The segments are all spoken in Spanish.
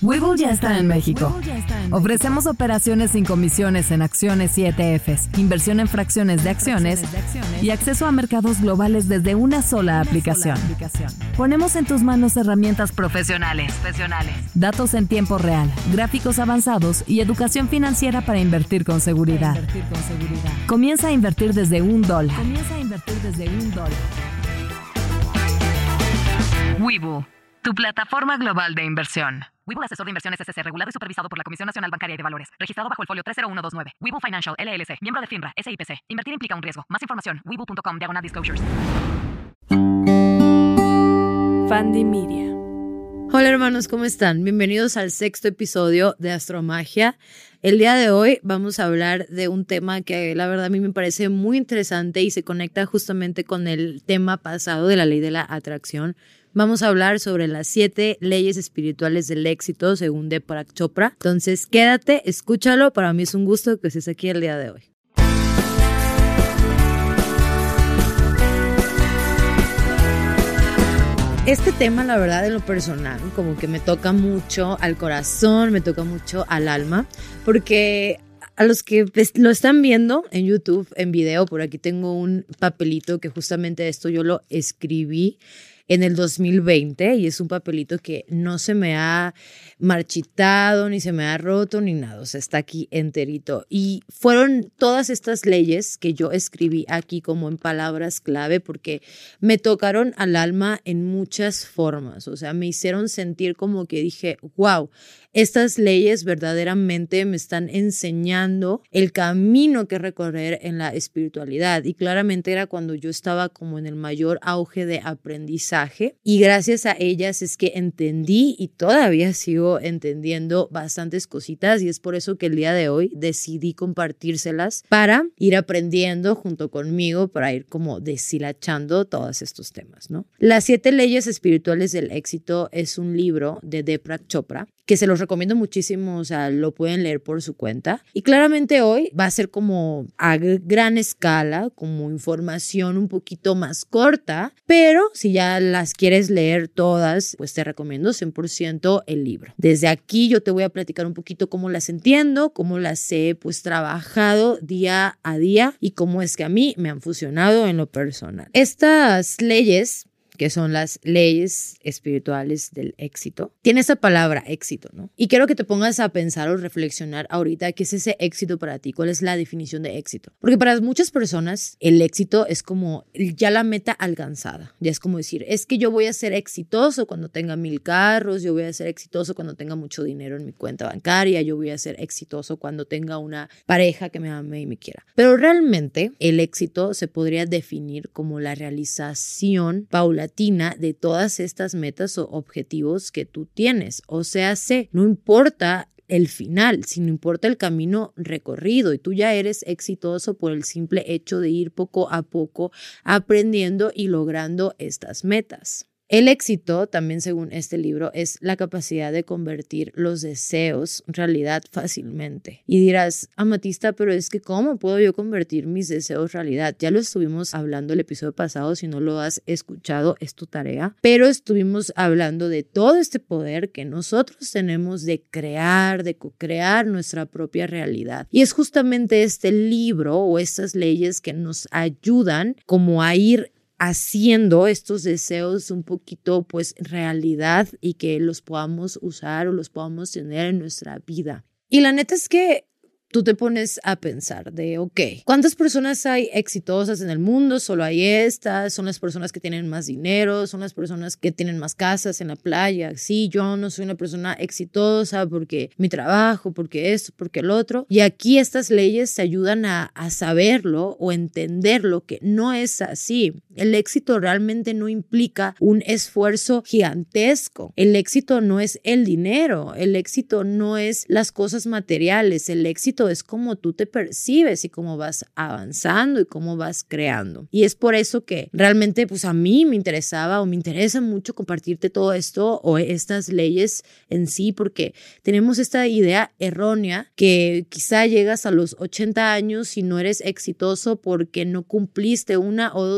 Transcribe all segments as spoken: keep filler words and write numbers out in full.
Webull ya está en México. Ofrecemos operaciones sin comisiones en acciones y E T Fs, inversión en fracciones de acciones y acceso a mercados globales desde una sola aplicación. Ponemos en tus manos herramientas profesionales, datos en tiempo real, gráficos avanzados y educación financiera para invertir con seguridad. Comienza a invertir desde un dólar. Webull, tu plataforma global de inversión. Webull Asesor de Inversiones S C, regulado y supervisado por la Comisión Nacional Bancaria y de Valores. Registrado bajo el folio tres cero uno dos nueve. Webull Financial, L L C. Miembro de FINRA, S I P C. Invertir implica un riesgo. Más información, webull punto com, diagonal disclosures. Fandi Media. Hola hermanos, ¿cómo están? Bienvenidos al sexto episodio de Astromagia. El día de hoy vamos a hablar de un tema que la verdad a mí me parece muy interesante y se conecta justamente con el tema pasado de la ley de la atracción. Vamos a hablar sobre las siete leyes espirituales del éxito según Deepak Chopra. Entonces quédate, escúchalo, para mí es un gusto que estés aquí el día de hoy. Este tema, la verdad, en lo personal, como que me toca mucho al corazón, me toca mucho al alma, porque a los que lo están viendo en YouTube, en video, por aquí tengo un papelito que justamente esto yo lo escribí en el dos mil veinte y es un papelito que no se me ha marchitado, ni se me ha roto, ni nada, o sea, está aquí enterito. Y fueron todas estas leyes que yo escribí aquí como en palabras clave porque me tocaron al alma en muchas formas, o sea, me hicieron sentir como que dije, wow, estas leyes verdaderamente me están enseñando el camino que recorrer en la espiritualidad y claramente era cuando yo estaba como en el mayor auge de aprendizaje y gracias a ellas es que entendí y todavía sigo entendiendo bastantes cositas y es por eso que el día de hoy decidí compartírselas para ir aprendiendo junto conmigo, para ir como deshilachando todos estos temas, ¿no? Las siete leyes espirituales del éxito es un libro de Deepak Chopra que se los recomiendo muchísimo, o sea, lo pueden leer por su cuenta. Y claramente hoy va a ser como a gran escala, como información un poquito más corta, pero si ya las quieres leer todas, pues te recomiendo cien por ciento el libro. Desde aquí yo te voy a platicar un poquito cómo las entiendo, cómo las he pues trabajado día a día y cómo es que a mí me han funcionado en lo personal. Estas leyes, que son las leyes espirituales del éxito, tiene esa palabra éxito, ¿no? Y quiero que te pongas a pensar o reflexionar ahorita qué es ese éxito para ti, cuál es la definición de éxito. Porque para muchas personas el éxito es como ya la meta alcanzada, ya es como decir, es que yo voy a ser exitoso cuando tenga mil carros, yo voy a ser exitoso cuando tenga mucho dinero en mi cuenta bancaria, yo voy a ser exitoso cuando tenga una pareja que me ame y me quiera. Pero realmente el éxito se podría definir como la realización paulatina de todas estas metas o objetivos que tú tienes. O sea, sé, no importa el final, sino importa el camino recorrido y tú ya eres exitoso por el simple hecho de ir poco a poco aprendiendo y logrando estas metas. El éxito, también según este libro, es la capacidad de convertir los deseos en realidad fácilmente. Y dirás, Amatista, pero es que ¿cómo puedo yo convertir mis deseos en realidad? Ya lo estuvimos hablando el episodio pasado, si no lo has escuchado es tu tarea, pero estuvimos hablando de todo este poder que nosotros tenemos de crear, de co-crear nuestra propia realidad. Y es justamente este libro o estas leyes que nos ayudan como a ir haciendo estos deseos un poquito pues realidad y que los podamos usar o los podamos tener en nuestra vida. Y la neta es que tú te pones a pensar de, ok, ¿cuántas personas hay exitosas en el mundo? Solo hay estas, son las personas que tienen más dinero, son las personas que tienen más casas en la playa. Sí, yo no soy una persona exitosa porque mi trabajo, porque esto, porque el otro. Y aquí estas leyes te ayudan a, a saberlo o entenderlo que no es así. El éxito realmente no implica un esfuerzo gigantesco. El éxito no es el dinero, el éxito no es las cosas materiales, el éxito es cómo tú te percibes y cómo vas avanzando y cómo vas creando. Y es por eso que realmente pues a mí me interesaba o me interesa mucho compartirte todo esto o estas leyes en sí, porque tenemos esta idea errónea que quizá llegas a los ochenta años y no eres exitoso porque no cumpliste una o dos metas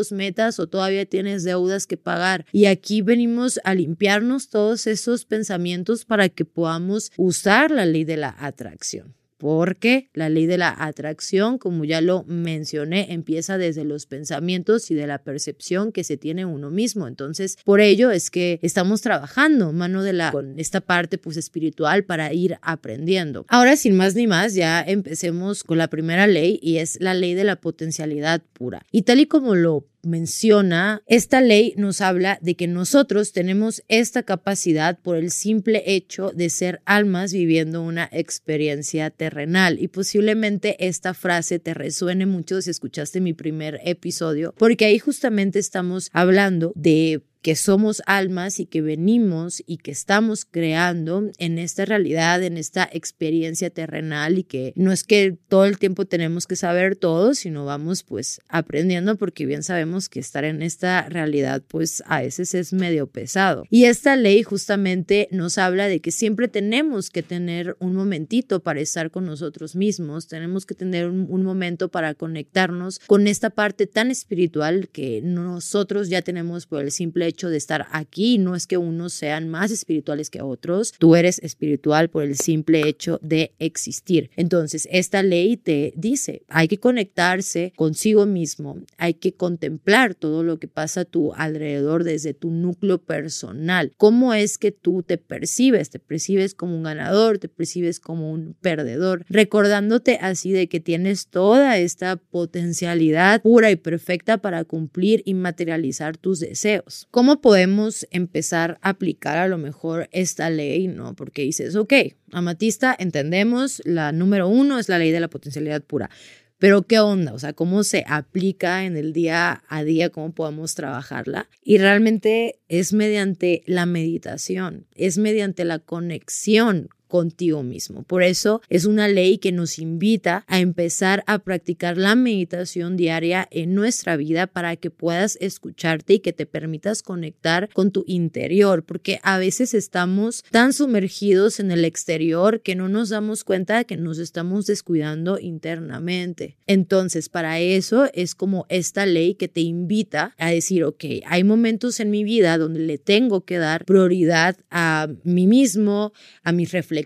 necesitas o todavía tienes deudas que pagar. Y aquí venimos a limpiarnos todos esos pensamientos para que podamos usar la ley de la atracción. Porque la ley de la atracción, como ya lo mencioné, empieza desde los pensamientos y de la percepción que se tiene uno mismo. Entonces, por ello es que estamos trabajando mano de la con esta parte pues espiritual para ir aprendiendo. Ahora, sin más ni más, ya empecemos con la primera ley y es la ley de la potencialidad pura. Y tal y como lo menciona, esta ley nos habla de que nosotros tenemos esta capacidad por el simple hecho de ser almas viviendo una experiencia terrenal, y posiblemente esta frase te resuene mucho si escuchaste mi primer episodio, porque ahí justamente estamos hablando de que somos almas y que venimos y que estamos creando en esta realidad, en esta experiencia terrenal, y que no es que todo el tiempo tenemos que saber todo, sino vamos pues aprendiendo, porque bien sabemos que estar en esta realidad pues a veces es medio pesado. Y esta ley justamente nos habla de que siempre tenemos que tener un momentito para estar con nosotros mismos, tenemos que tener un, un momento para conectarnos con esta parte tan espiritual que nosotros ya tenemos por el simple hecho de estar aquí. No es que unos sean más espirituales que otros, tú eres espiritual por el simple hecho de existir. Entonces esta ley te dice, hay que conectarse consigo mismo, hay que contemplar todo lo que pasa a tu alrededor desde tu núcleo personal. ¿Cómo es que tú te percibes? ¿Te percibes como un ganador? ¿Te percibes como un perdedor? Recordándote así de que tienes toda esta potencialidad pura y perfecta para cumplir y materializar tus deseos. ¿Cómo podemos empezar a aplicar a lo mejor esta ley? ¿No? Porque dices, ok, Amatista, entendemos, la número uno es la ley de la potencialidad pura. Pero ¿qué onda? O sea, ¿cómo se aplica en el día a día? ¿Cómo podemos trabajarla? Y realmente es mediante la meditación, es mediante la conexión contigo mismo. Por eso es una ley que nos invita a empezar a practicar la meditación diaria en nuestra vida para que puedas escucharte y que te permitas conectar con tu interior, porque a veces estamos tan sumergidos en el exterior que no nos damos cuenta de que nos estamos descuidando internamente. Entonces, para eso es como esta ley que te invita a decir, ok, hay momentos en mi vida donde le tengo que dar prioridad a mí mismo, a mis reflexiones,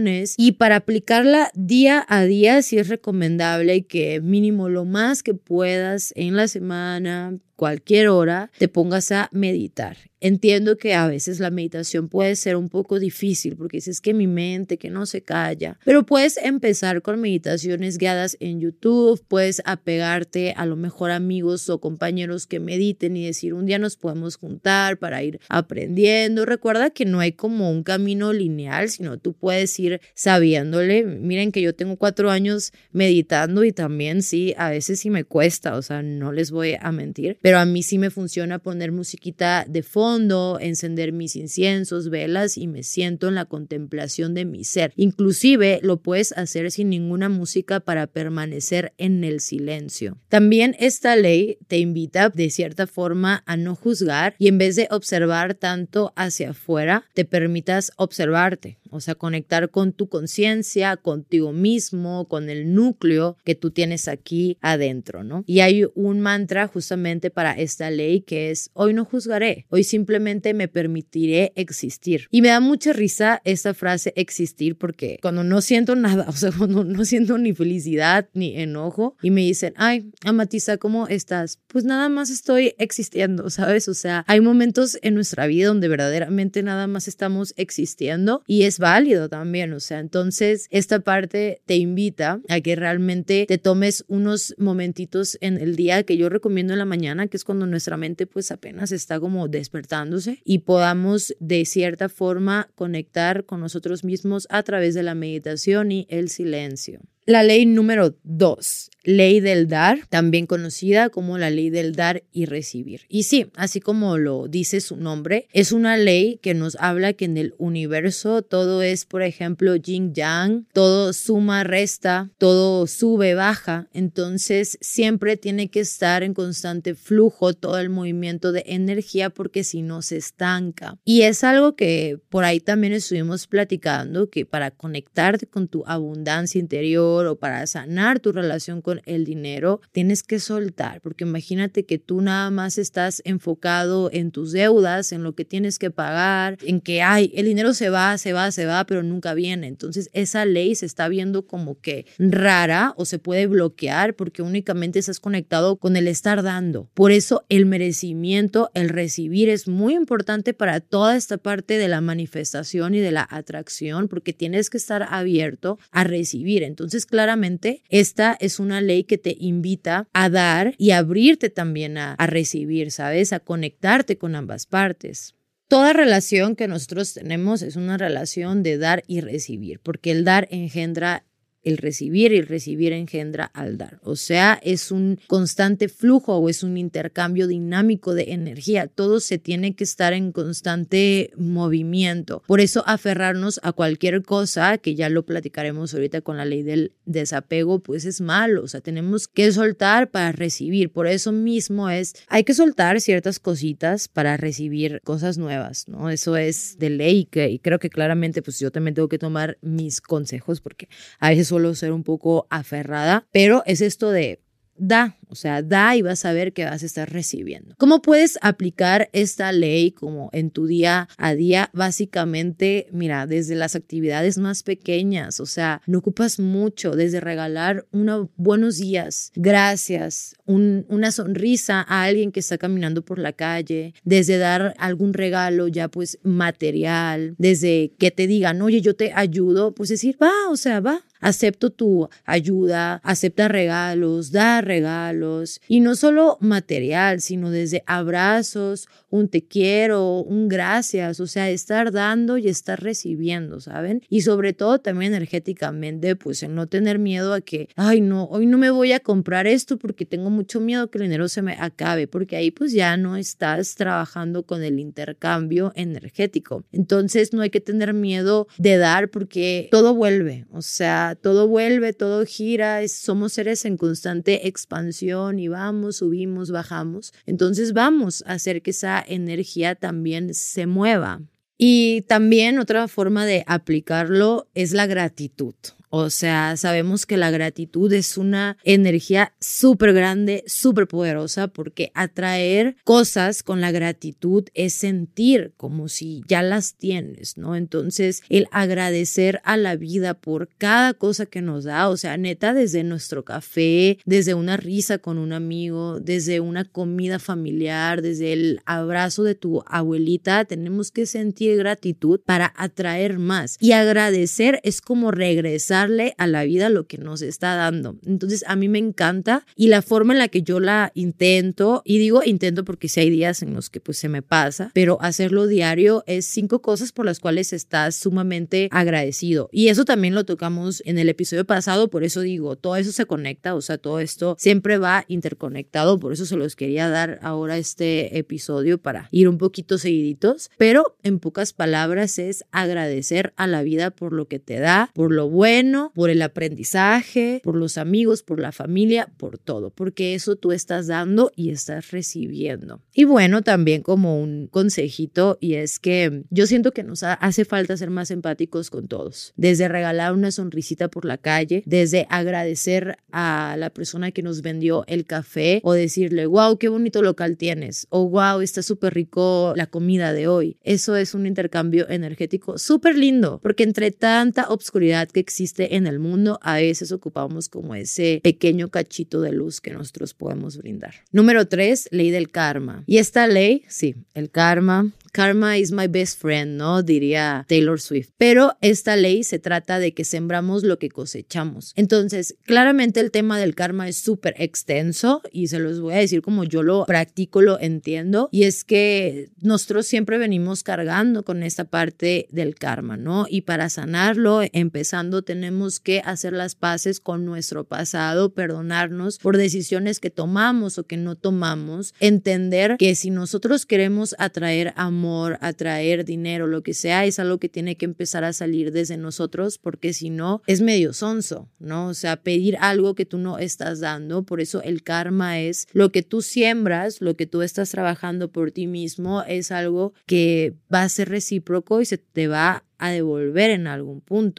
y para aplicarla día a día sí es recomendable que mínimo lo más que puedas en la semana, cualquier hora, te pongas a meditar. Entiendo que a veces la meditación puede ser un poco difícil porque dices que mi mente que no se calla, pero puedes empezar con meditaciones guiadas en YouTube, puedes apegarte a lo mejor amigos o compañeros que mediten y decir un día nos podemos juntar para ir aprendiendo. Recuerda que no hay como un camino lineal, sino tú puedes ir sabiéndole. Miren que yo tengo cuatro años meditando y también sí, a veces sí me cuesta, o sea, no les voy a mentir, pero a mí sí me funciona poner musiquita de fondo, encender mis inciensos, velas y me siento en la contemplación de mi ser. Inclusive lo puedes hacer sin ninguna música para permanecer en el silencio. También esta ley te invita de cierta forma a no juzgar y en vez de observar tanto hacia afuera, te permitas observarte. O sea, conectar con tu conciencia, contigo mismo, con el núcleo que tú tienes aquí adentro, ¿no? Y hay un mantra justamente para esta ley que es, hoy no juzgaré, hoy simplemente me permitiré existir. Y me da mucha risa esta frase existir porque cuando no siento nada, o sea, cuando no siento ni felicidad ni enojo y me dicen, ay, Amatista, ¿cómo estás? Pues nada más estoy existiendo, ¿sabes? O sea, hay momentos en nuestra vida donde verdaderamente nada más estamos existiendo y es válido también, o sea, entonces esta parte te invita a que realmente te tomes unos momentitos en el día que yo recomiendo en la mañana, que es cuando nuestra mente pues apenas está como despertándose y podamos de cierta forma conectar con nosotros mismos a través de la meditación y el silencio. La ley número dos, ley del dar, también conocida como la ley del dar y recibir. Y sí, así como lo dice su nombre, es una ley que nos habla que en el universo todo es, por ejemplo, yin yang, todo suma, resta, todo sube, baja. Entonces siempre tiene que estar en constante flujo todo el movimiento de energía porque si no se estanca. Y es algo que por ahí también estuvimos platicando, que para conectarte con tu abundancia interior, mejor o para sanar tu relación con el dinero, tienes que soltar, porque imagínate que tú nada más estás enfocado en tus deudas, en lo que tienes que pagar, en que ay, el dinero se va, se va, se va, pero nunca viene. Entonces esa ley se está viendo como que rara o se puede bloquear porque únicamente estás conectado con el estar dando. Por eso el merecimiento, el recibir es muy importante para toda esta parte de la manifestación y de la atracción, porque tienes que estar abierto a recibir. Entonces claramente esta es una ley que te invita a dar y abrirte también a, a recibir, ¿sabes? A conectarte con ambas partes. Toda relación que nosotros tenemos es una relación de dar y recibir, porque el dar engendra el recibir y el recibir engendra al dar. O sea, es un constante flujo o es un intercambio dinámico de energía. Todo se tiene que estar en constante movimiento. Por eso aferrarnos a cualquier cosa, que ya lo platicaremos ahorita con la ley del desapego, pues es malo. O sea, tenemos que soltar para recibir. Por eso mismo es, hay que soltar ciertas cositas para recibir cosas nuevas, ¿no? Eso es de ley que, y creo que claramente pues yo también tengo que tomar mis consejos porque a veces suelo ser un poco aferrada, pero es esto de da, o sea, da y vas a ver que vas a estar recibiendo. ¿Cómo puedes aplicar esta ley como en tu día a día? Básicamente, mira, desde las actividades más pequeñas, o sea, no ocupas mucho, desde regalar unos buenos días, gracias, un, una sonrisa a alguien que está caminando por la calle, desde dar algún regalo ya pues material, desde que te digan, oye, yo te ayudo, pues decir, va, o sea, va. Acepto tu ayuda, acepta regalos, da regalos y no solo material, sino desde abrazos, un te quiero, un gracias, o sea, estar dando y estar recibiendo, ¿saben? Y sobre todo también energéticamente, pues el no tener miedo a que, ay no, hoy no me voy a comprar esto porque tengo mucho miedo que el dinero se me acabe, porque ahí pues ya no estás trabajando con el intercambio energético. Entonces no hay que tener miedo de dar porque todo vuelve, o sea, todo vuelve, todo gira, es, somos seres en constante expansión y vamos, subimos, bajamos. Entonces vamos a hacer que esa energía también se mueva. Y también otra forma de aplicarlo es la gratitud. O sea, sabemos que la gratitud es una energía súper grande, súper poderosa, porque atraer cosas con la gratitud es sentir como si ya las tienes, ¿no? Entonces, el agradecer a la vida por cada cosa que nos da, o sea, neta, desde nuestro café, desde una risa con un amigo, desde una comida familiar, desde el abrazo de tu abuelita, tenemos que sentir gratitud para atraer más. Y agradecer es como regresar a la vida lo que nos está dando. Entonces a mí me encanta y la forma en la que yo la intento, y digo intento porque sí hay días en los que pues se me pasa, pero hacerlo diario es cinco cosas por las cuales estás sumamente agradecido. Y eso también lo tocamos en el episodio pasado, por eso digo, todo eso se conecta, o sea, todo esto siempre va interconectado, por eso se los quería dar ahora este episodio para ir un poquito seguiditos, pero en pocas palabras es agradecer a la vida por lo que te da, por lo bueno, por el aprendizaje, por los amigos, por la familia, por todo, porque eso tú estás dando y estás recibiendo. Y bueno, también como un consejito, y es que yo siento que nos hace falta ser más empáticos con todos, desde regalar una sonrisita por la calle, desde agradecer a la persona que nos vendió el café o decirle, wow, qué bonito local tienes, o wow, está súper rico la comida de hoy. Eso es un intercambio energético súper lindo, porque entre tanta obscuridad que existe en el mundo, a veces ocupamos como ese pequeño cachito de luz que nosotros podemos brindar. Número tres, ley del karma. Y esta ley, sí, el karma, karma is my best friend, ¿no? Diría Taylor Swift. Pero esta ley se trata de que sembramos lo que cosechamos. Entonces, claramente el tema del karma es súper extenso y se los voy a decir como yo lo practico, lo entiendo. Y es que nosotros siempre venimos cargando con esta parte del karma, ¿no? Y para sanarlo, empezando, tenemos que hacer las paces con nuestro pasado, perdonarnos por decisiones que tomamos o que no tomamos, entender que si nosotros queremos atraer amor, atraer dinero, lo que sea, es algo que tiene que empezar a salir desde nosotros, porque si no, es medio sonso, ¿no? O sea, pedir algo que tú no estás dando, por eso el karma es lo que tú siembras, lo que tú estás trabajando por ti mismo, es algo que va a ser recíproco y se te va a devolver en algún punto.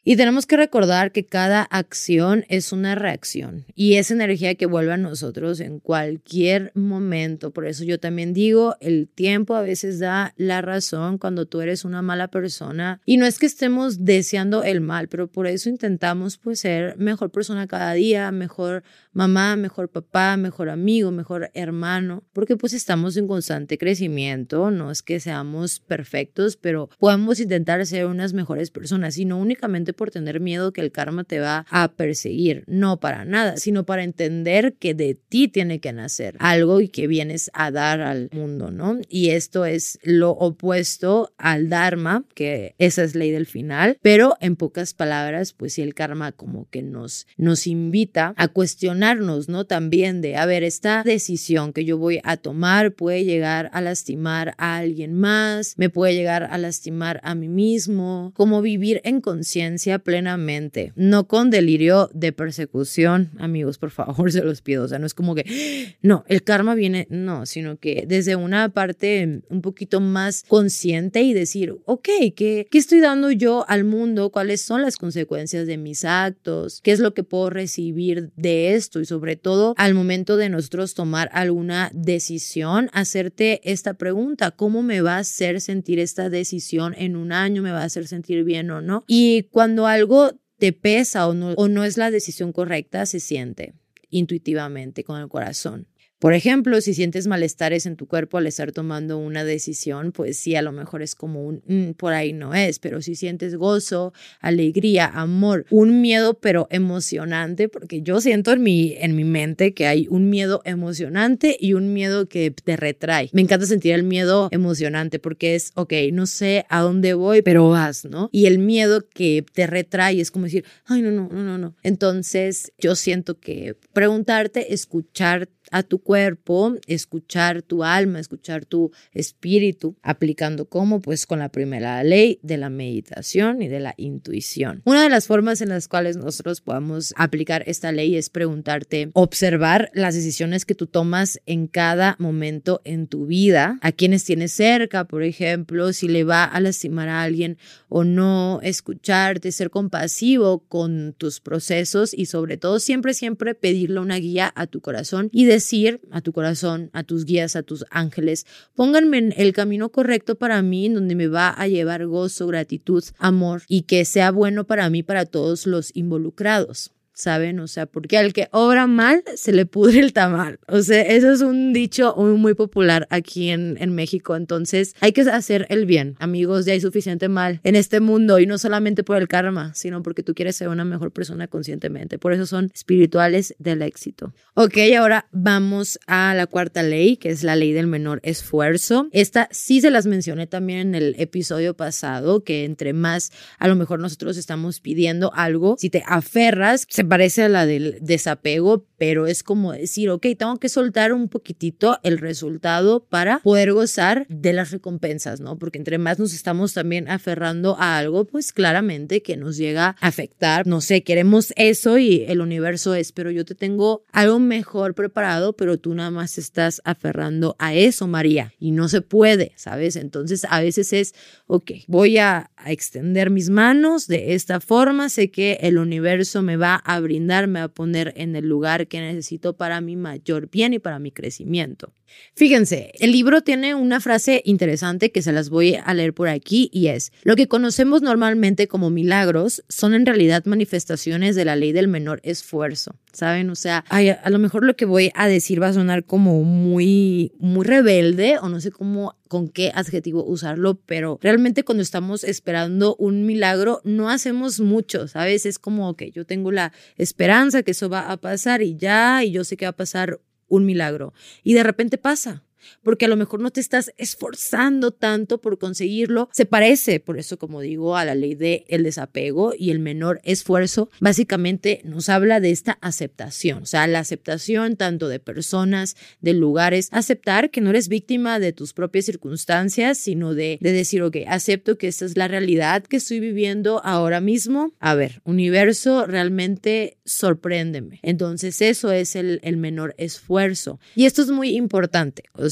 Y tenemos que recordar que cada acción es una reacción y es energía que vuelve a nosotros en cualquier momento. Por eso yo también digo, el tiempo a veces da la razón cuando tú eres una mala persona. Y no es que estemos deseando el mal, pero por eso intentamos pues ser mejor persona cada día, mejor mamá, mejor papá, mejor amigo, mejor hermano, porque pues estamos en constante crecimiento. No es que seamos perfectos, pero podemos intentar ser unas mejores personas y no únicamente por tener miedo que el karma te va a perseguir, no para nada, sino para entender que de ti tiene que nacer algo y que vienes a dar al mundo, ¿no? Y esto es lo opuesto al dharma, que esa es ley del final, pero en pocas palabras, pues sí, el karma como que nos, nos invita a cuestionarnos, ¿no? También de, a ver, esta decisión que yo voy a tomar puede llegar a lastimar a alguien más, me puede llegar a lastimar a mí mismo, como vivir en conciencia plenamente, no con delirio de persecución, amigos, por favor, se los pido, o sea, no es como que, no, el karma viene, no, sino que desde una parte un poquito más consciente y decir, ok, ¿qué, qué estoy dando yo al mundo? ¿Cuáles son las consecuencias de mis actos? ¿Qué es lo que puedo recibir de esto? Y sobre todo, al momento de nosotros tomar alguna decisión, hacerte esta pregunta, ¿cómo me va a hacer sentir esta decisión en un año? ¿Me va a hacer sentir bien o no? Y cuando Cuando algo te pesa o no, o no es la decisión correcta, se siente intuitivamente con el corazón. Por ejemplo, si sientes malestares en tu cuerpo al estar tomando una decisión, pues sí, a lo mejor es como un mm, por ahí no es, pero si sientes gozo, alegría, amor, un miedo pero emocionante, porque yo siento en mi, en mi mente que hay un miedo emocionante y un miedo que te retrae. Me encanta sentir el miedo emocionante porque es, ok, no sé a dónde voy, pero vas, ¿no? Y el miedo que te retrae es como decir, ay, no, no, no, no, no. Entonces, yo siento que preguntarte, escuchar a tu cuerpo, escuchar tu alma, escuchar tu espíritu, aplicando cómo, pues con la primera ley de la meditación y de la intuición. Una de las formas en las cuales nosotros podemos aplicar esta ley es preguntarte, observar las decisiones que tú tomas en cada momento en tu vida, a quienes tienes cerca, por ejemplo, si le va a lastimar a alguien o no, escucharte, ser compasivo con tus procesos y sobre todo siempre, siempre pedirle una guía a tu corazón y decir a tu corazón, a tus guías, a tus ángeles, pónganme en el camino correcto para mí, en donde me va a llevar gozo, gratitud, amor y que sea bueno para mí, para todos los involucrados. ¿Saben? O sea, porque al que obra mal se le pudre el tamal. O sea, eso es un dicho muy, muy popular aquí en, en México. Entonces, hay que hacer el bien. Amigos, ya hay suficiente mal en este mundo y no solamente por el karma, sino porque tú quieres ser una mejor persona conscientemente. Por eso son espirituales del éxito. Ok, ahora vamos a la cuarta ley, que es la ley del menor esfuerzo. Esta sí se las mencioné también en el episodio pasado, que entre más a lo mejor nosotros estamos pidiendo algo, si te aferras, se parece a la del desapego, pero es como decir, ok, tengo que soltar un poquitito el resultado para poder gozar de las recompensas, ¿no? Porque entre más nos estamos también aferrando a algo, pues claramente que nos llega a afectar. No sé, queremos eso y el universo es, pero yo te tengo algo mejor preparado, pero tú nada más estás aferrando a eso, María, y no se puede, ¿sabes? Entonces a veces es, ok, voy a, a extender mis manos de esta forma, sé que el universo me va a brindar, me va a poner en el lugar que necesito para mi mayor bien y para mi crecimiento. Fíjense, el libro tiene una frase interesante que se las voy a leer por aquí y es: lo que conocemos normalmente como milagros son en realidad manifestaciones de la ley del menor esfuerzo, ¿saben? O sea, ay, a lo mejor lo que voy a decir va a sonar como muy, muy rebelde o no sé cómo, con qué adjetivo usarlo, pero realmente cuando estamos esperando un milagro no hacemos mucho, ¿sabes? Es como que yo tengo la esperanza que eso va a pasar y ya, y yo sé que va a pasar un milagro y de repente pasa. Porque a lo mejor no te estás esforzando tanto por conseguirlo. Se parece, por eso como digo, a la ley del desapego y el menor esfuerzo. Básicamente nos habla de esta aceptación, o sea, la aceptación tanto de personas, de lugares, aceptar que no eres víctima de tus propias circunstancias, sino de, de decir, ok, acepto que esta es la realidad que estoy viviendo ahora mismo. A ver, universo, realmente sorpréndeme. Entonces eso es el, el menor esfuerzo. Y esto es muy importante, o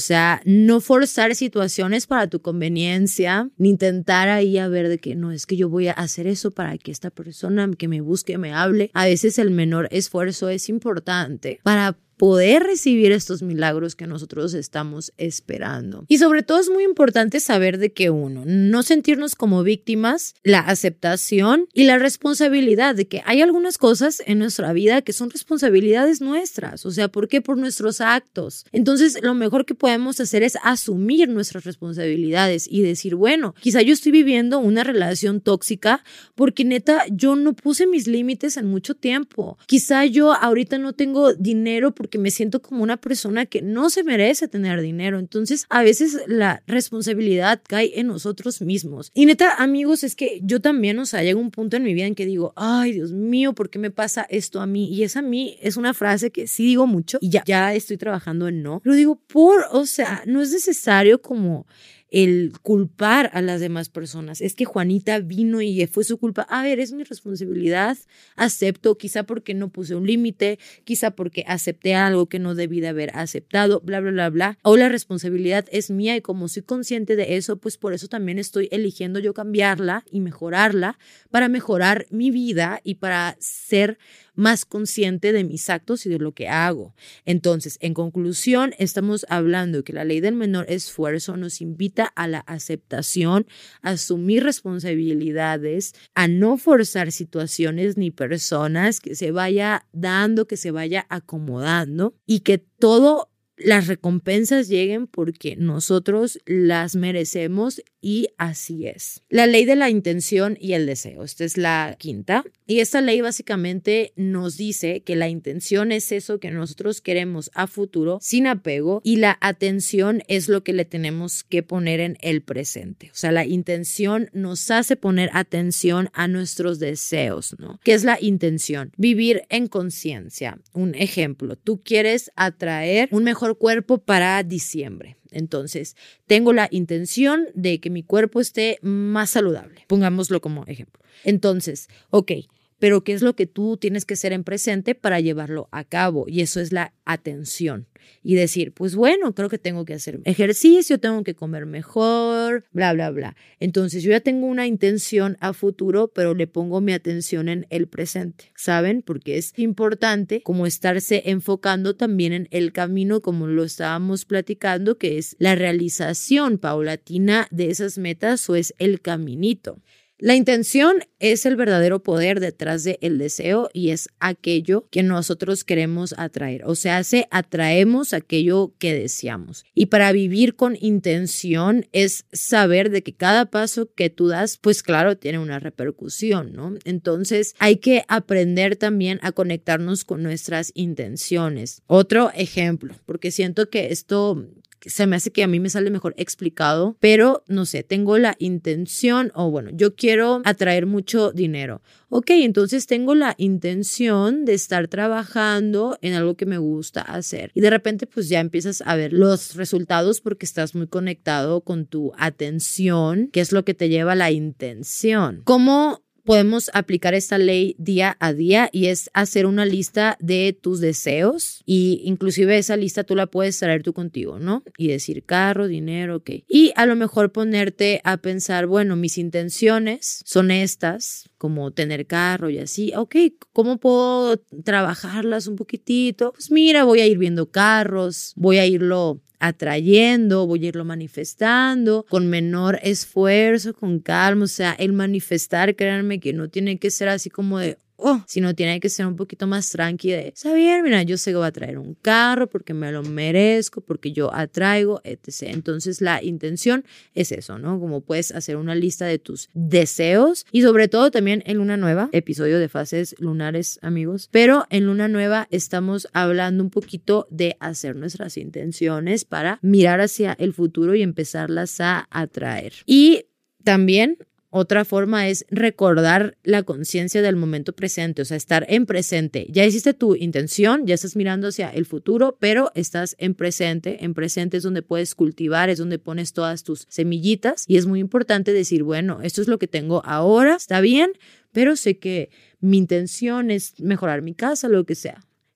sea, no forzar situaciones para tu conveniencia, ni intentar ahí a ver de que no, es que yo voy a hacer eso para que esta persona que me busque, me hable. A veces el menor esfuerzo es importante para poder recibir estos milagros que nosotros estamos esperando. Y sobre todo es muy importante saber de que uno, no sentirnos como víctimas, la aceptación y la responsabilidad de que hay algunas cosas en nuestra vida que son responsabilidades nuestras. O sea, ¿por qué? Por nuestros actos. Entonces, lo mejor que podemos hacer es asumir nuestras responsabilidades y decir, bueno, quizá yo estoy viviendo una relación tóxica porque neta, yo no puse mis límites en mucho tiempo. Quizá yo ahorita no tengo dinero porque que me siento como una persona que no se merece tener dinero. Entonces, a veces la responsabilidad cae en nosotros mismos. Y neta, amigos, es que yo también, o sea, llega un punto en mi vida en que digo, ay, Dios mío, ¿por qué me pasa esto a mí? Y esa a mí es una frase que sí digo mucho y ya, ya estoy trabajando en no. Pero digo, por, o sea, no es necesario como el culpar a las demás personas. Es que Juanita vino y fue su culpa. A ver, es mi responsabilidad. Acepto, quizá porque no puse un límite, quizá porque acepté algo que no debí de haber aceptado, bla, bla, bla, bla. O la responsabilidad es mía y como soy consciente de eso, pues por eso también estoy eligiendo yo cambiarla y mejorarla para mejorar mi vida y para ser más consciente de mis actos y de lo que hago. Entonces, en conclusión, estamos hablando que la ley del menor esfuerzo nos invita a la aceptación, a asumir responsabilidades, a no forzar situaciones ni personas, que se vaya dando, que se vaya acomodando y que todo las recompensas lleguen porque nosotros las merecemos y así es. La ley de la intención y el deseo. Esta es la quinta. Y esta ley básicamente nos dice que la intención es eso que nosotros queremos a futuro sin apego y la atención es lo que le tenemos que poner en el presente. O sea, la intención nos hace poner atención a nuestros deseos, ¿no? ¿Qué es la intención? Vivir en conciencia. Un ejemplo, tú quieres atraer un mejor cuerpo para diciembre. Entonces, tengo la intención de que mi cuerpo esté más saludable. Pongámoslo como ejemplo. Entonces, ok, pero ¿qué es lo que tú tienes que hacer en presente para llevarlo a cabo? Y eso es la atención. Y decir, pues bueno, creo que tengo que hacer ejercicio, tengo que comer mejor, bla, bla, bla. Entonces, yo ya tengo una intención a futuro, pero le pongo mi atención en el presente, ¿saben? Porque es importante como estarse enfocando también en el camino, como lo estábamos platicando, que es la realización paulatina de esas metas o es el caminito. La intención es el verdadero poder detrás del deseo y es aquello que nosotros queremos atraer. O sea, se atraemos aquello que deseamos. Y para vivir con intención es saber de que cada paso que tú das, pues claro, tiene una repercusión, ¿no? Entonces hay que aprender también a conectarnos con nuestras intenciones. Otro ejemplo, porque siento que esto se me hace que a mí me sale mejor explicado, pero no sé, tengo la intención o bueno, yo quiero atraer mucho dinero. Ok, entonces tengo la intención de estar trabajando en algo que me gusta hacer y de repente pues ya empiezas a ver los resultados porque estás muy conectado con tu atención, que es lo que te lleva a la intención. ¿Cómo podemos aplicar esta ley día a día? Y es hacer una lista de tus deseos y inclusive esa lista tú la puedes traer tú contigo, ¿no? Y decir carro, dinero, ok. Y a lo mejor ponerte a pensar, bueno, mis intenciones son estas, como tener carro y así, ok, ¿cómo puedo trabajarlas un poquitito? Pues mira, voy a ir viendo carros, voy a irlo atrayendo, voy a irlo manifestando con menor esfuerzo, con calma. O sea, el manifestar, créanme que no tiene que ser así como de oh, sino tiene que ser un poquito más tranqui de, está bien, mira, yo sé que voy a traer un carro porque me lo merezco, porque yo atraigo, etcétera. Entonces la intención es eso, ¿no? Como puedes hacer una lista de tus deseos y sobre todo también en Luna Nueva, episodio de fases lunares, amigos, pero en Luna Nueva estamos hablando un poquito de hacer nuestras intenciones para mirar hacia el futuro y empezarlas a atraer. Y también otra forma es recordar la conciencia del momento presente, o sea, estar en presente. Ya hiciste tu intención, ya estás mirando hacia el futuro, pero estás en presente. En presente es donde puedes cultivar, es donde pones todas tus semillitas y es muy importante decir, bueno, esto es lo que tengo ahora, está bien, pero sé que mi intención es mejorar mi casa, lo que sea.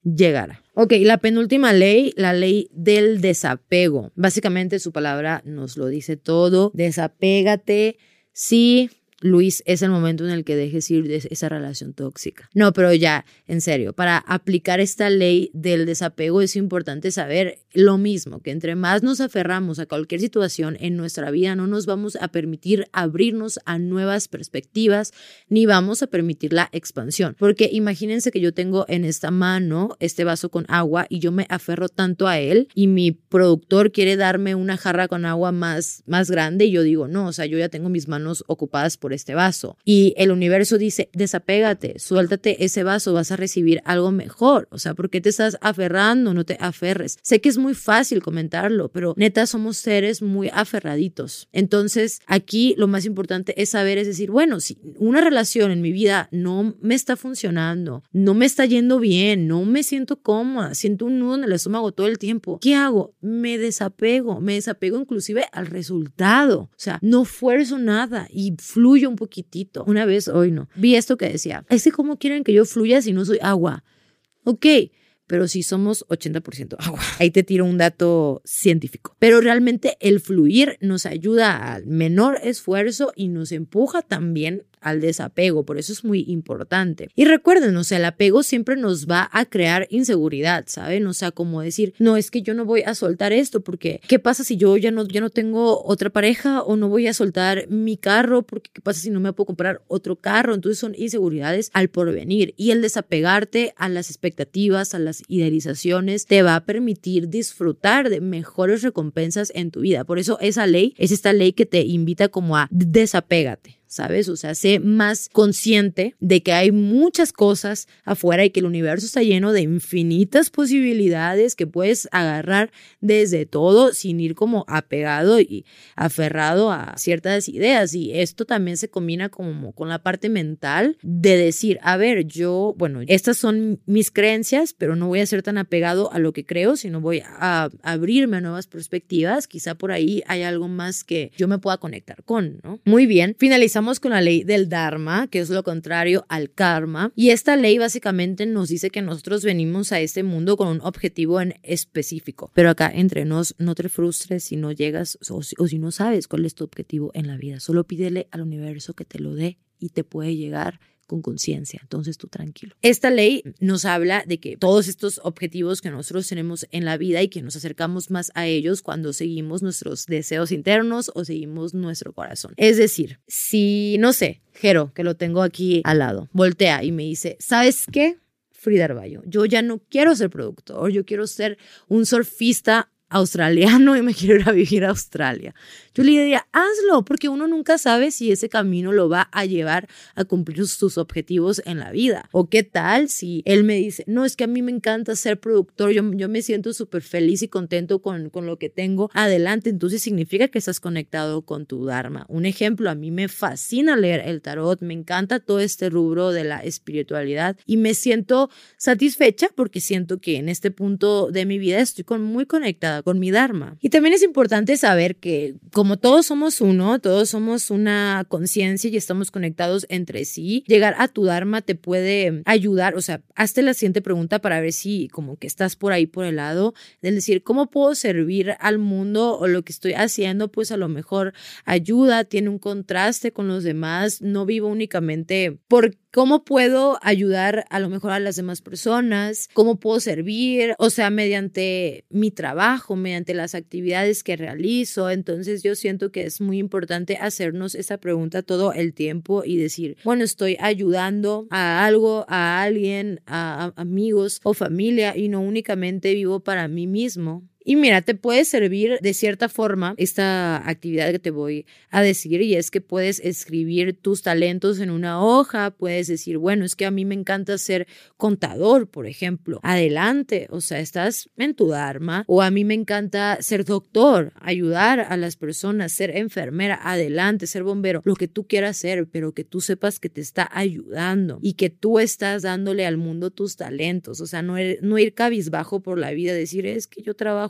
llegará. Ok, la penúltima ley, la ley del desapego. Básicamente su palabra nos lo dice todo. Desapégate. Sí, Luis, es el momento en el que dejes ir de esa relación tóxica. No, pero ya, en serio, para aplicar esta ley del desapego es importante saber lo mismo, que entre más nos aferramos a cualquier situación en nuestra vida, no nos vamos a permitir abrirnos a nuevas perspectivas, ni vamos a permitir la expansión. Porque imagínense que yo tengo en esta mano este vaso con agua y yo me aferro tanto a él y mi productor quiere darme una jarra con agua más, más grande y yo digo, no, o sea, yo ya tengo mis manos ocupadas por este vaso. Y el universo dice, desapégate, suéltate ese vaso, vas a recibir algo mejor. O sea, ¿por qué te estás aferrando? No te aferres. Sé que es muy fácil comentarlo, pero neta somos seres muy aferraditos. Entonces, aquí lo más importante es saber, es decir, bueno, si una relación en mi vida no me está funcionando, no me está yendo bien, no me siento cómoda, siento un nudo en el estómago todo el tiempo, ¿qué hago? Me desapego, me desapego inclusive al resultado. O sea, no fuerzo nada y fluyo un poquitito. Una vez, hoy no, vi esto que decía, es que ¿cómo quieren que yo fluya si no soy agua? Ok, pero si somos ochenta por ciento agua. Ahí te tiro un dato científico. Pero realmente el fluir nos ayuda al menor esfuerzo y nos empuja también al desapego, por eso es muy importante. Y recuerden, o sea, el apego siempre nos va a crear inseguridad, ¿saben? O sea, como decir, no, es que yo no voy a soltar esto porque ¿qué pasa si yo ya no, ya no tengo otra pareja o no voy a soltar mi carro? Porque ¿qué pasa si no me puedo comprar otro carro? Entonces son inseguridades al porvenir y el desapegarte a las expectativas, a las idealizaciones, te va a permitir disfrutar de mejores recompensas en tu vida. Por eso esa ley es esta ley que te invita como a desapégate, ¿sabes? O sea, sé más consciente de que hay muchas cosas afuera y que el universo está lleno de infinitas posibilidades que puedes agarrar desde todo sin ir como apegado y aferrado a ciertas ideas. Y esto también se combina como con la parte mental de decir, a ver, yo, bueno, estas son mis creencias, pero no voy a ser tan apegado a lo que creo, sino voy a abrirme a nuevas perspectivas. Quizá por ahí hay algo más que yo me pueda conectar con, ¿no? Muy bien, finalizamos con la ley del Dharma, que es lo contrario al karma. Y esta ley básicamente nos dice que nosotros venimos a este mundo con un objetivo en específico. Pero acá entre nos, no te frustres si no llegas o si, o si no sabes cuál es tu objetivo en la vida. Solo pídele al universo que te lo dé y te puede llegar con conciencia, entonces tú tranquilo. Esta ley nos habla de que todos estos objetivos que nosotros tenemos en la vida y que nos acercamos más a ellos cuando seguimos nuestros deseos internos o seguimos nuestro corazón. Es decir, si, no sé, Jero, que lo tengo aquí al lado, voltea y me dice, ¿sabes qué? Frida Arballo, yo ya no quiero ser productor, yo quiero ser un surfista australiano y me quiero ir a vivir a Australia. Yo le diría, hazlo, porque uno nunca sabe si ese camino lo va a llevar a cumplir sus objetivos en la vida. O qué tal si él me dice, no, es que a mí me encanta ser productor, yo, yo me siento súper feliz y contento con, con lo que tengo. Adelante, entonces significa que estás conectado con tu Dharma. Un ejemplo, a mí me fascina leer el tarot, me encanta todo este rubro de la espiritualidad y me siento satisfecha porque siento que en este punto de mi vida estoy con, muy conectada con mi Dharma. Y también es importante saber que como todos somos uno, todos somos una conciencia y estamos conectados entre sí, llegar a tu Dharma te puede ayudar, o sea, hazte la siguiente pregunta para ver si como que estás por ahí por el lado, del decir, ¿cómo puedo servir al mundo? O lo que estoy haciendo, pues a lo mejor ayuda, tiene un contraste con los demás, no vivo únicamente por cómo puedo ayudar a lo mejor a las demás personas, cómo puedo servir, o sea, mediante mi trabajo, mediante las actividades que realizo. Entonces yo siento que es muy importante hacernos esa pregunta todo el tiempo y decir, bueno, estoy ayudando a algo, a alguien, a, a amigos o familia y no únicamente vivo para mí mismo. Y mira, te puede servir de cierta forma esta actividad que te voy a decir, y es que puedes escribir tus talentos en una hoja, puedes decir, bueno, es que a mí me encanta ser contador, por ejemplo. Adelante, o sea, estás en tu Dharma. O a mí me encanta ser doctor, ayudar a las personas, ser enfermera, adelante, ser bombero, lo que tú quieras ser, pero que tú sepas que te está ayudando y que tú estás dándole al mundo tus talentos. O sea, no, no ir cabizbajo por la vida, decir, es que yo trabajo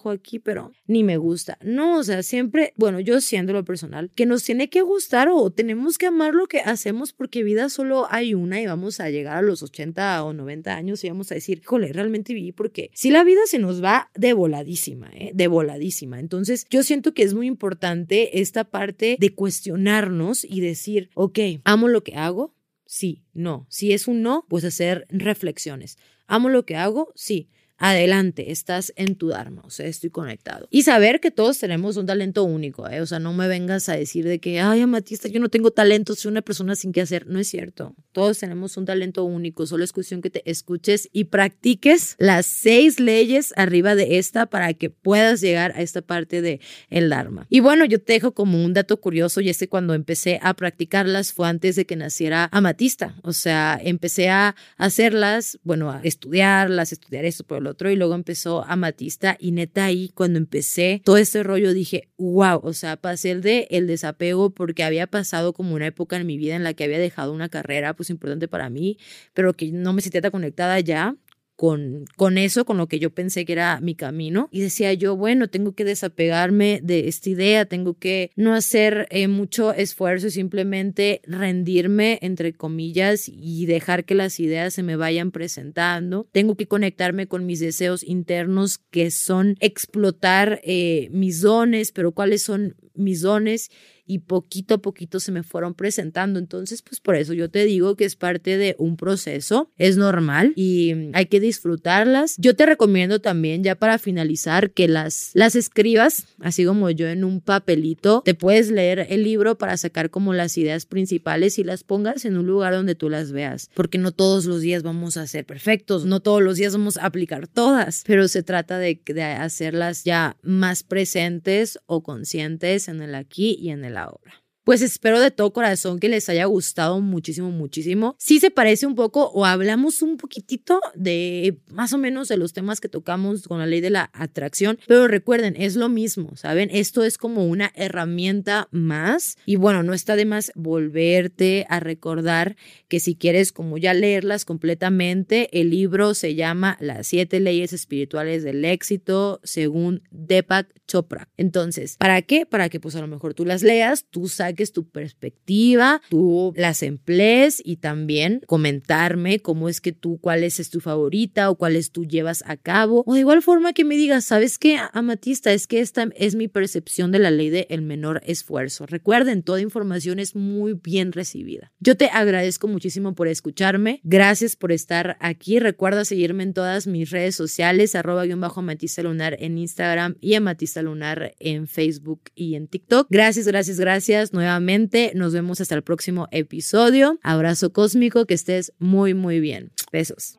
trabajo aquí, pero ni me gusta. No, o sea, siempre, bueno, yo siendo lo personal, que nos tiene que gustar o tenemos que amar lo que hacemos porque vida solo hay una y vamos a llegar a los ochenta o noventa años y vamos a decir, híjole, realmente viví porque si la vida se nos va de voladísima, ¿eh? De voladísima. Entonces, yo siento que es muy importante esta parte de cuestionarnos y decir, ok, ¿amo lo que hago? Sí, no. Si es un no, pues hacer reflexiones. ¿Amo lo que hago? Sí. Adelante, estás en tu dharma, o sea, estoy conectado. Y saber que todos tenemos un talento único, ¿eh? O sea, no me vengas a decir de que, ay, amatista, yo no tengo talento, soy una persona sin qué hacer. No es cierto. Todos tenemos un talento único, solo es cuestión que te escuches y practiques las seis leyes arriba de esta para que puedas llegar a esta parte de el dharma. Y bueno, yo te dejo como un dato curioso, y es que cuando empecé a practicarlas fue antes de que naciera amatista. O sea, empecé a hacerlas, bueno, a estudiarlas, estudiar esto por el otro, y luego empezó amatista, y neta ahí cuando empecé todo este rollo dije, wow, o sea, pasé el de el desapego porque había pasado como una época en mi vida en la que había dejado una carrera pues importante para mí, pero que no me sentía tan conectada ya con, con eso, con lo que yo pensé que era mi camino, y decía yo, bueno, tengo que desapegarme de esta idea, tengo que no hacer eh, mucho esfuerzo y simplemente rendirme, entre comillas, y dejar que las ideas se me vayan presentando. Tengo que conectarme con mis deseos internos, que son explotar eh, mis dones, pero ¿cuáles son mis dones? Y poquito a poquito se me fueron presentando. Entonces, pues por eso yo te digo que es parte de un proceso, es normal y hay que disfrutarlas. Yo te recomiendo también, ya para finalizar, que las, las escribas, así como yo, en un papelito. Te puedes leer el libro para sacar como las ideas principales y las pongas en un lugar donde tú las veas, porque no todos los días vamos a ser perfectos, no todos los días vamos a aplicar todas, pero se trata de, de hacerlas ya más presentes o conscientes en el aquí y en el ahora. Pues espero de todo corazón que les haya gustado muchísimo, muchísimo. Sí se parece un poco o hablamos un poquitito de más o menos de los temas que tocamos con la ley de la atracción, pero recuerden, es lo mismo, ¿saben? Esto es como una herramienta más y bueno, no está de más volverte a recordar que si quieres como ya leerlas completamente, el libro se llama Las siete leyes espirituales del éxito según Deepak Chopra. Entonces, ¿para qué? Para que pues a lo mejor tú las leas, tú saques tu perspectiva, tú las emplees y también comentarme cómo es que tú, cuál es, es tu favorita o cuáles tú llevas a cabo. O de igual forma que me digas, ¿sabes qué, amatista? Es que esta es mi percepción de la ley del menor esfuerzo. Recuerden, toda información es muy bien recibida. Yo te agradezco muchísimo por escucharme. Gracias por estar aquí. Recuerda seguirme en todas mis redes sociales, arroba guión bajo amatista lunar en Instagram y amatista lunar en Facebook y en TikTok. Gracias, gracias, gracias. Nuevamente, nos vemos hasta el próximo episodio. Abrazo cósmico, que estés muy, muy bien. Besos.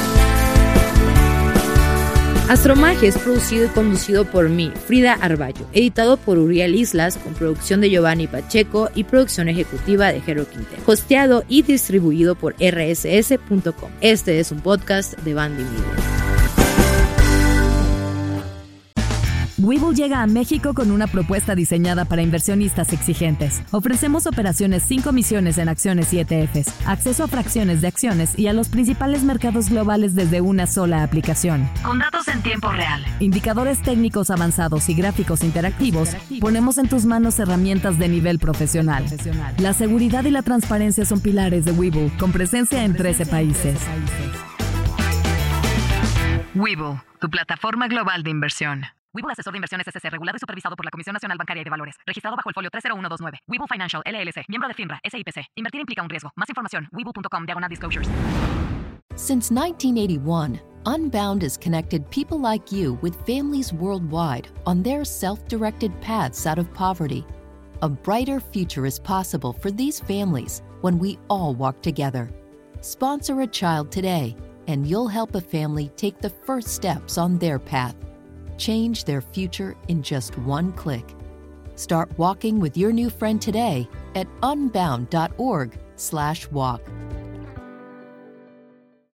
Astromagia es producido y conducido por mí, Frida Arballo, editado por Uriel Islas, con producción de Giovanni Pacheco y producción ejecutiva de Jero Quintero, hosteado y distribuido por erre ese ese punto com. Este es un podcast de Bandy Media. Webull llega a México con una propuesta diseñada para inversionistas exigentes. Ofrecemos operaciones sin comisiones en acciones y E T Fs, acceso a fracciones de acciones y a los principales mercados globales desde una sola aplicación. Con datos en tiempo real, indicadores técnicos avanzados y gráficos interactivos, ponemos en tus manos herramientas de nivel profesional. La seguridad y la transparencia son pilares de Webull, con presencia en trece países. Webull, tu plataforma global de inversión. Webull Asesor de Inversiones S C, regulado y supervisado por la Comisión Nacional Bancaria y de Valores. Registrado bajo el folio tres cero uno dos nueve. Webull Financial, L L C. Miembro de FINRA, S I P C. Invertir implica un riesgo. Más información, webull punto com diagonal disclosures. Since nineteen eighty-one, Unbound has connected people like you with families worldwide on their self-directed paths out of poverty. A brighter future is possible for these families when we all walk together. Sponsor a child today, and you'll help a family take the first steps on their path. Change their future in just one click. Start walking with your new friend today at unbound dot org slash walk.